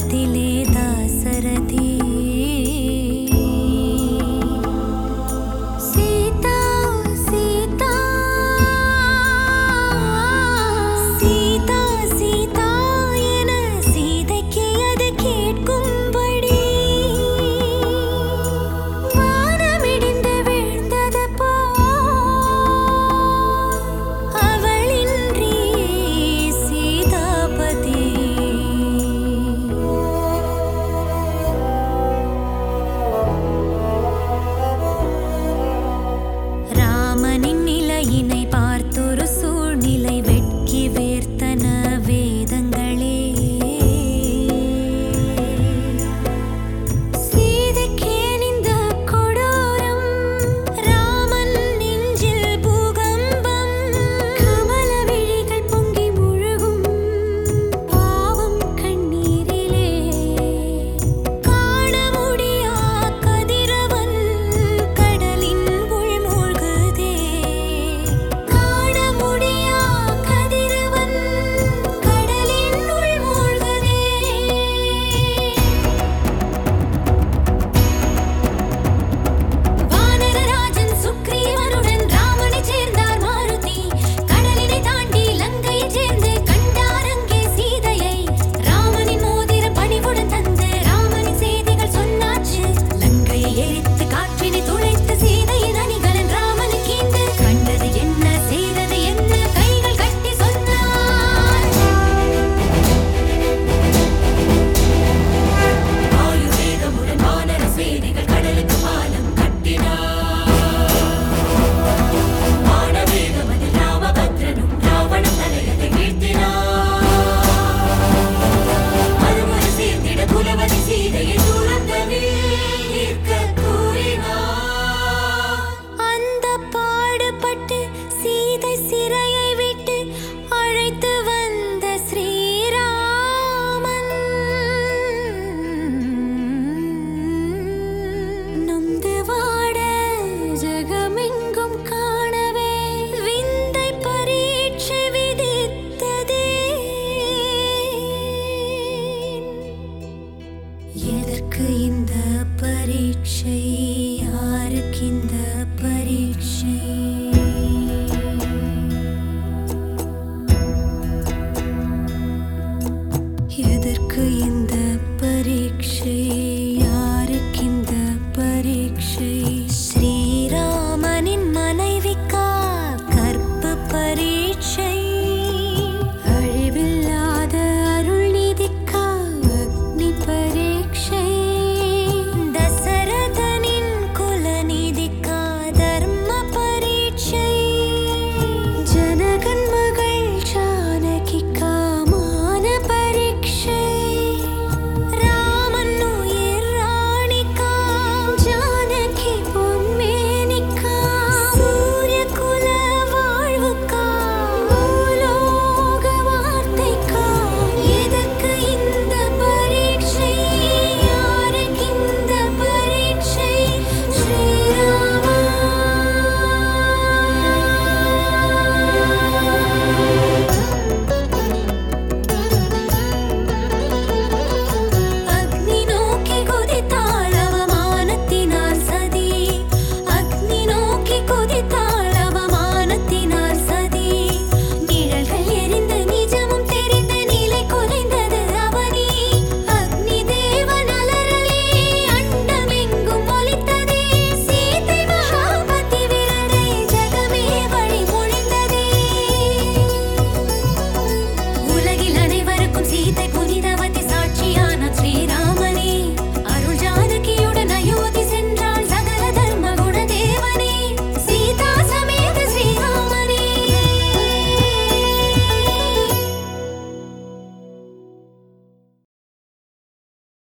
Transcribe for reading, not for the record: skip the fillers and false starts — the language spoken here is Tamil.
காலத்திலே தாசரதி சீதா சீதா சீதா சீதா என சீதைக்கு அது கேட்கும்படி வானமிடிந்து வீழ்ந்தது அவளின்றி சீதாபதி ராமனின் நிலையினை பார்த்தொரு சூழ்நிலை வெட்கி வேர்த்தன வேதங்களே சீதைக்கேன் இந்த கொடூரம் ராமன் நெஞ்சில் பூகம்பம் கமல விழிகள் பொங்கி முழுகும் பாவம் கண்ணீரிலே காண முடியா கதிரவன் கடலின் உள் மூழ்குதே காண முடியா கதிரவன் கடலின் உள் மூழ்குதே வானரராஜன் சுக்ரீவனுடன் ராமனைச் சேர்ந்தார் மாருதி கடலினை தாண்டி லங்கையைச் சேர்ந்து கண்டார் அங்கே சீதையை ராமனின் மோதிரம் பணிவுடன் தந்து ராமனின் செய்திகள் சொன்னாச்சு லங்கையை எரித்து காற்றினை துளைத்து சீதையின் அணிகலன் ராமனுக்கு ஈந்து கண்டது என்ன செய்தது என்ன கைகள் கட்டி சொன்னார் ஆயுதேகமுடன் வானர சேனைகள் கடலுக்கு பாலம் கட்டினார் வானவேகமதில் ராமபத்ரனும் ராவணன் தலையதை வீழ்த்தினார் மறுமுறை சேர்ந்திட குலவதி சீதையை தூரந்தனில் நிற்க கூறினார் அந்த பாடுபட்டு சீதை சிறையை விட்டு அழைத்து வந்த ஸ்ரீராமன் நொந்து வாட ஜகமெங்கும் காணவே விந்தை பரீட்சை விதித்ததே எதற்கு இந்த பரீட்சை